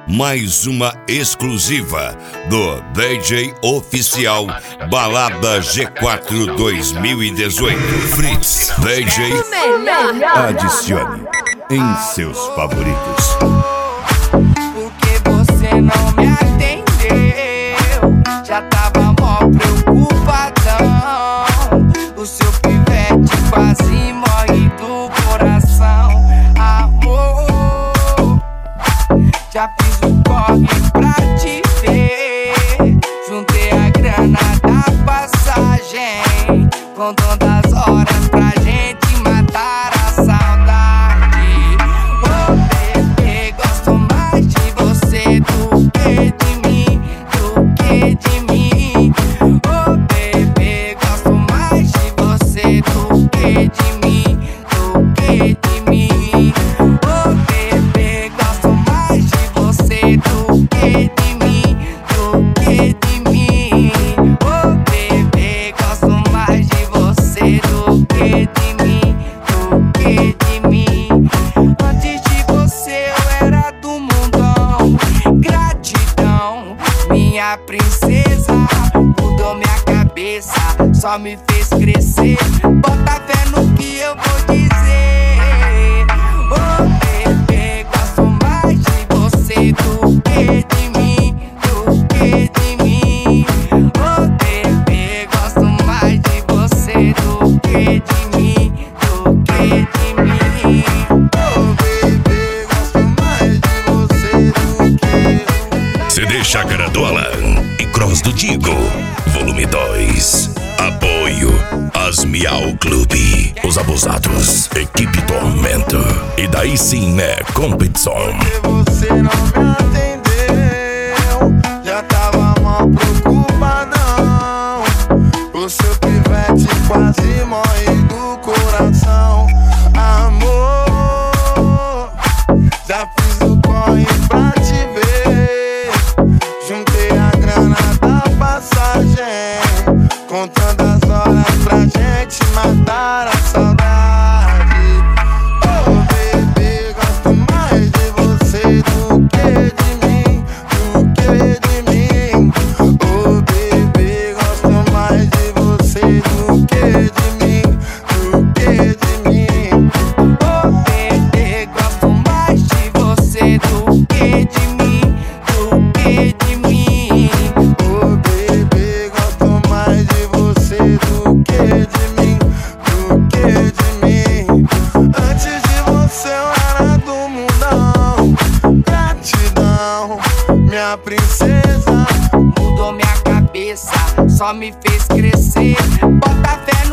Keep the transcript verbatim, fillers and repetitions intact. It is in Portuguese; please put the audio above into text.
mais uma exclusiva do D J Oficial Balada G quatro dois mil e dezoito. Fritz D J. Adicione em seus favoritos. Porque você não me atendeu, já tava mó preocupadão. O seu pivete quase morre do coração. Amor, já fiz o corre pra te ver. Juntei a grana da passagem, contando as horas pra gente matar a saudade. Oh bebê, gosto mais de você do que de mim, do que de mim. Oh bebê, gosto mais de você do que de mim, do que de mim. Oh bebê, gosto mais de você do que de mim, do que de mim. Oh bebê, gosto mais de você do que de mim, do que de mim. Antes de você eu era do mundão. Gratidão, minha princesa, mudou minha cabeça, só me fez crescer. Bota fé no que eu vou dizer. Oh bebê, gosto mais de você do que de mim, do que de mim. Oh bebê, gosto mais de você do que de mim, do que de mim. Oh bebê, gosto mais de você do que. C D Chácara do Alan e Cross do Digo, volume dois. Apoio Asmial Clube, Os Abusados, Equipe Tormento. E daí sim, né, competição. Porque você não me atendeu, já tava mó preocupadão. O seu pivete quase morre do coração. Amor, já fiz o corre pra te ver. Juntei a grana da passagem, contando as horas pra gente matar a saudade. Oh bebê, gosto mais de você do que de mim, do que de mim. Oh bebê, gosto mais de você do que de mim, do que de mim. Oh bebê, gosto mais de você do que de mim, do que de mim. Oh bebê, gosto mais de você do que de mim, do que de mim. Antes de você eu era do mundão. Gratidão, minha princesa, mudou minha cabeça, só me fez crescer. Bota fé